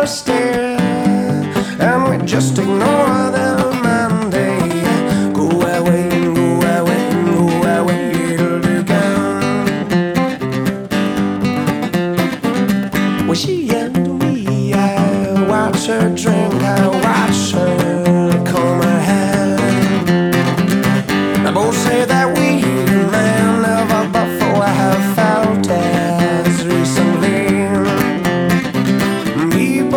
stare, and we just ignore them and they go away and go away and go away till they can. Well, she and me, I watch her drink, I